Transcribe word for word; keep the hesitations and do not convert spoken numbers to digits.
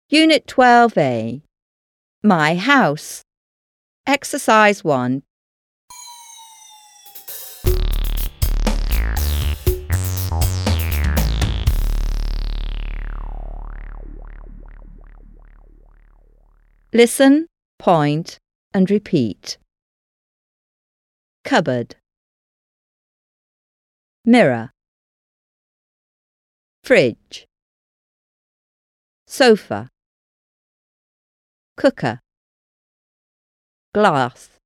Unit twelve A. My house. Exercise one. Listen, point, and repeat. Cupboard. Mirror. Fridge. Sofa. Cooker. Glass.